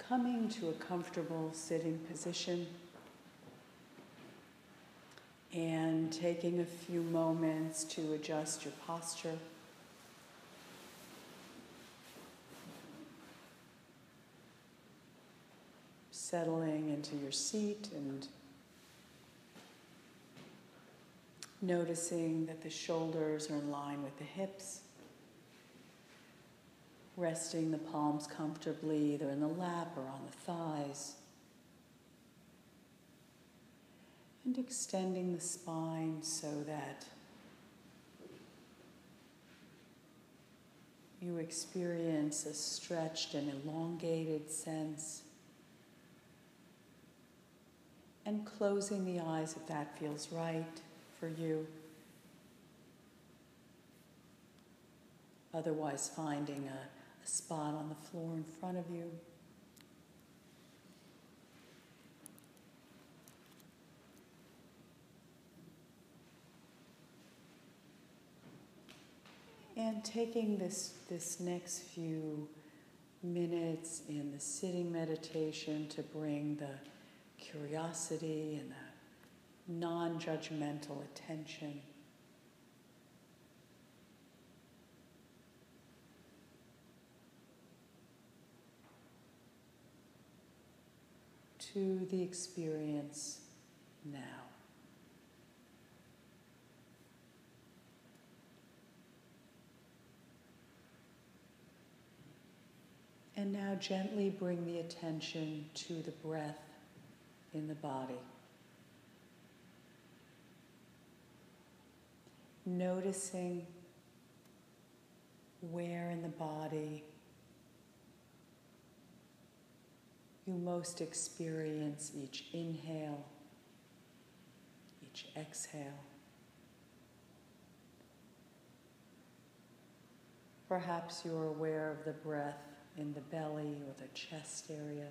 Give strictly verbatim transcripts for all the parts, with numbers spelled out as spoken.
coming to a comfortable sitting position and taking a few moments to adjust your posture. Settling into your seat and noticing that the shoulders are in line with the hips. Resting the palms comfortably either in the lap or on the thighs. And extending the spine so that you experience a stretched and elongated sense. And closing the eyes if that feels right for you. Otherwise, finding a, a spot on the floor in front of you. And taking this, this next few minutes in the sitting meditation to bring the curiosity and the non-judgmental attention to the experience now. And now gently bring the attention to the breath in the body. Noticing where in the body you most experience each inhale, each exhale. Perhaps you're aware of the breath in the belly or the chest area.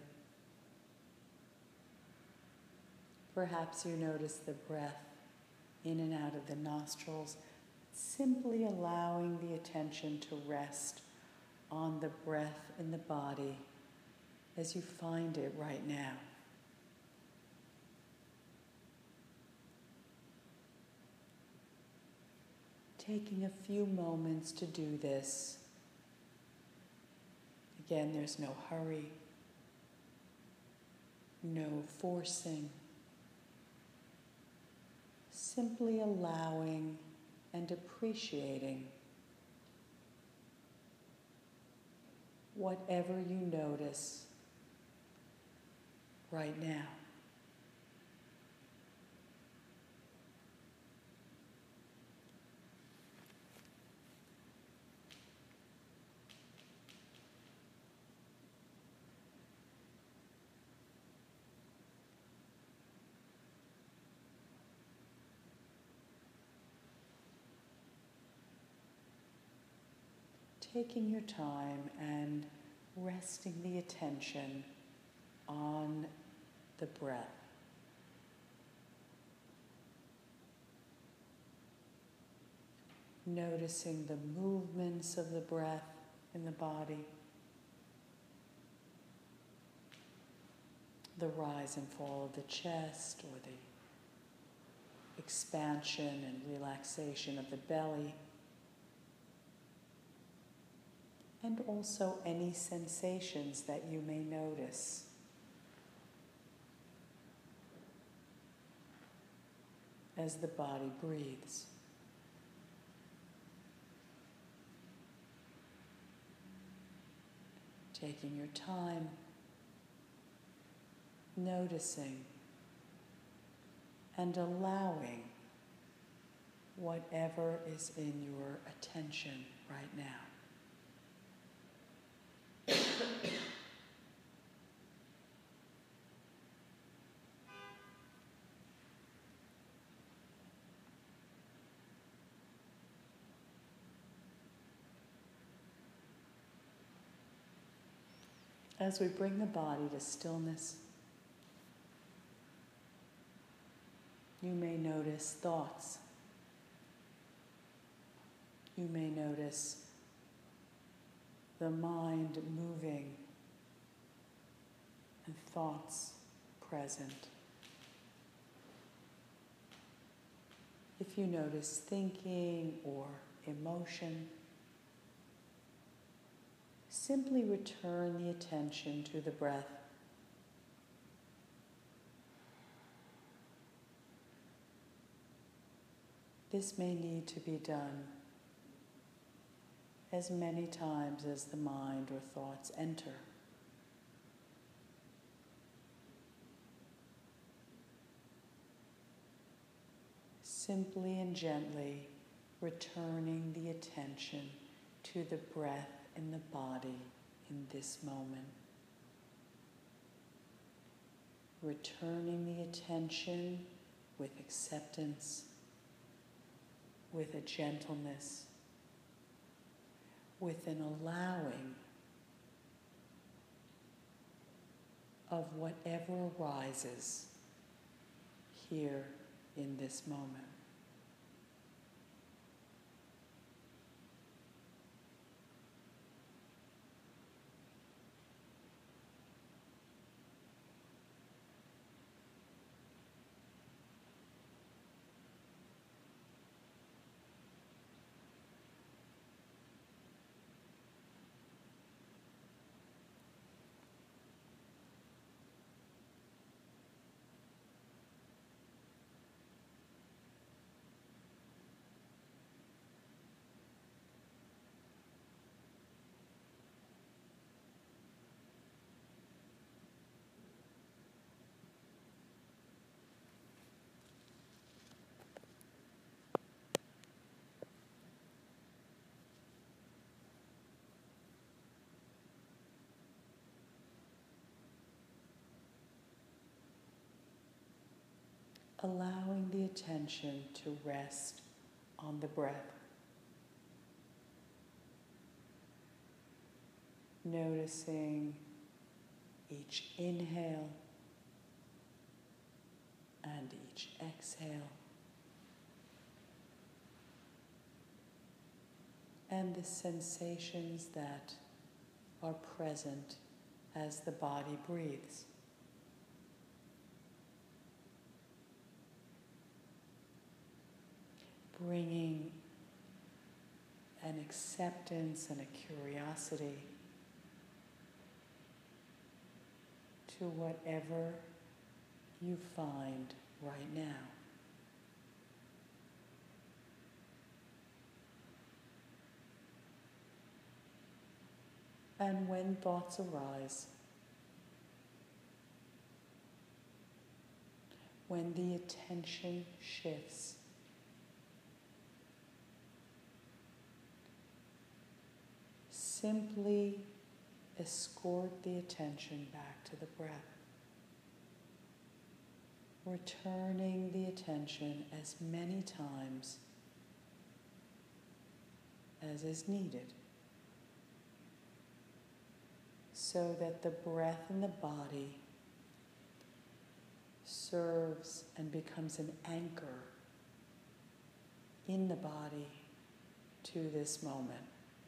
Perhaps you notice the breath in and out of the nostrils, simply allowing the attention to rest on the breath in the body as you find it right now. Taking a few moments to do this. Again, there's no hurry, no forcing. Simply allowing and appreciating whatever you notice right now. Taking your time and resting the attention on the breath. Noticing the movements of the breath in the body, the rise and fall of the chest or the expansion and relaxation of the belly. And also any sensations that you may notice. As the body breathes. Taking your time, noticing and allowing whatever is in your attention right now. As we bring the body to stillness, you may notice thoughts. You may notice the mind moving and thoughts present. If you notice thinking or emotion, simply return the attention to the breath. This may need to be done as many times as the mind or thoughts enter. Simply and gently returning the attention to the breath in the body in this moment. Returning the attention with acceptance, with a gentleness, with an allowing of whatever arises here in this moment. Allowing the attention to rest on the breath. Noticing each inhale and each exhale, and the sensations that are present as the body breathes. Bringing an acceptance and a curiosity to whatever you find right now. And when thoughts arise, when the attention shifts, simply escort the attention back to the breath, returning the attention as many times as is needed, so that the breath in the body serves and becomes an anchor in the body to this moment.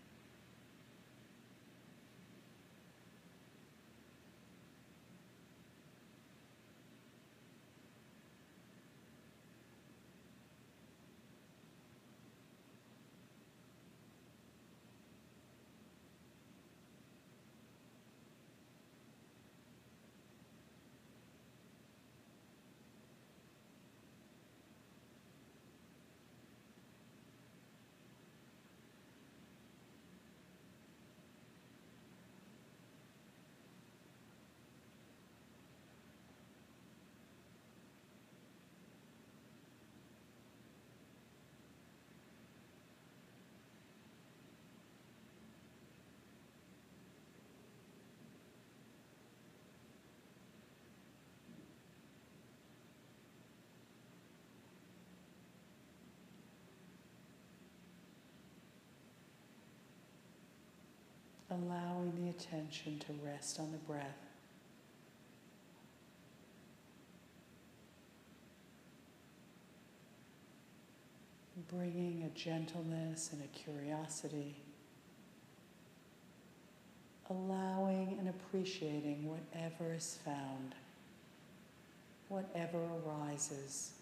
Allowing the attention to rest on the breath. Bringing a gentleness and a curiosity, allowing and appreciating whatever is found, whatever arises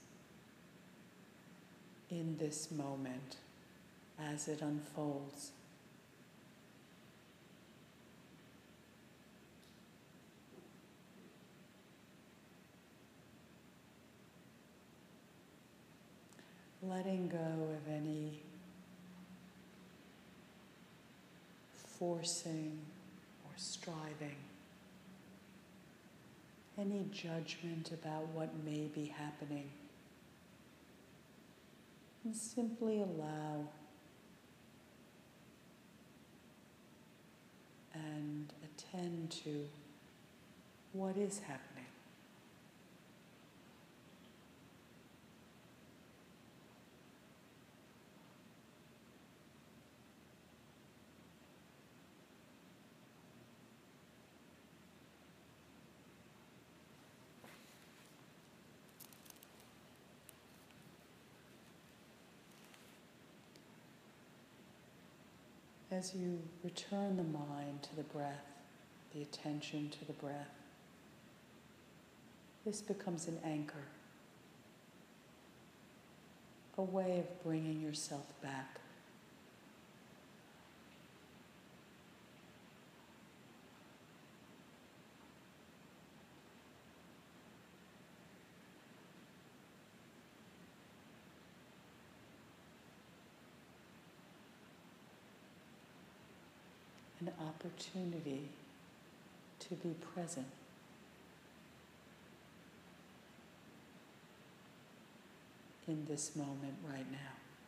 in this moment as it unfolds. Letting go of any forcing or striving, any judgment about what may be happening, and simply allow and attend to what is happening. As you return the mind to the breath, the attention to the breath, this becomes an anchor, a way of bringing yourself back. An opportunity to be present. In this moment right now.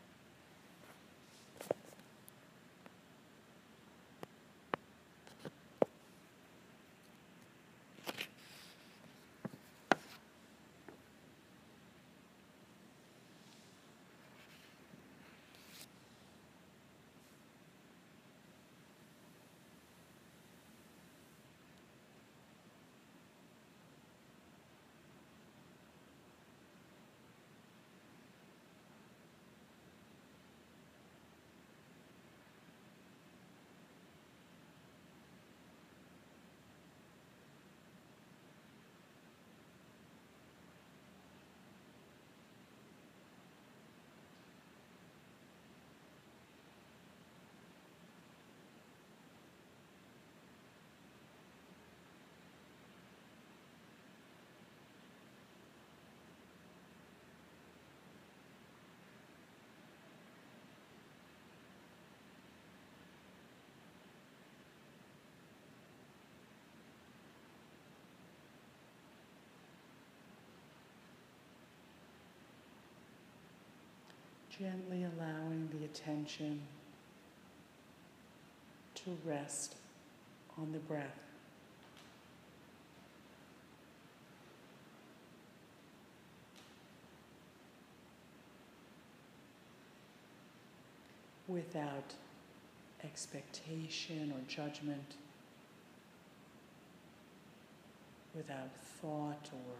Gently allowing the attention to rest on the breath. Without expectation or judgment, without thought or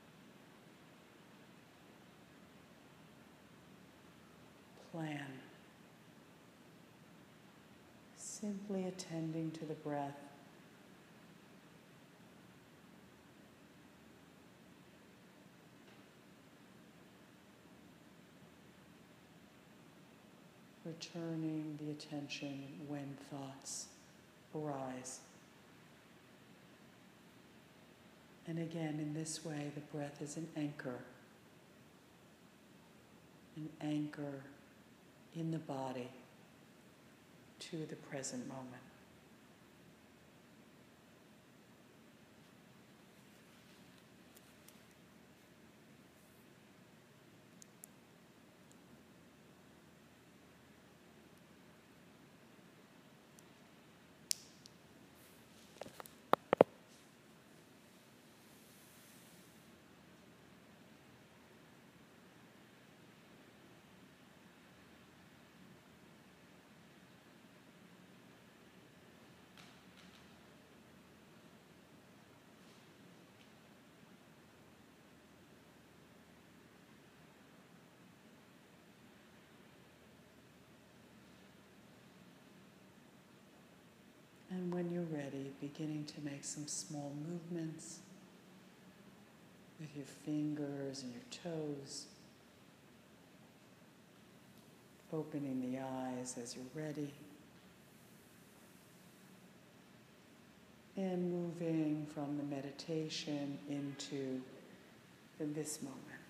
plan, simply attending to the breath, returning the attention when thoughts arise. And again, in this way, the breath is an anchor, an anchor in the body to the present moment. And when you're ready, beginning to make some small movements with your fingers and your toes, opening the eyes as you're ready, and moving from the meditation into this moment.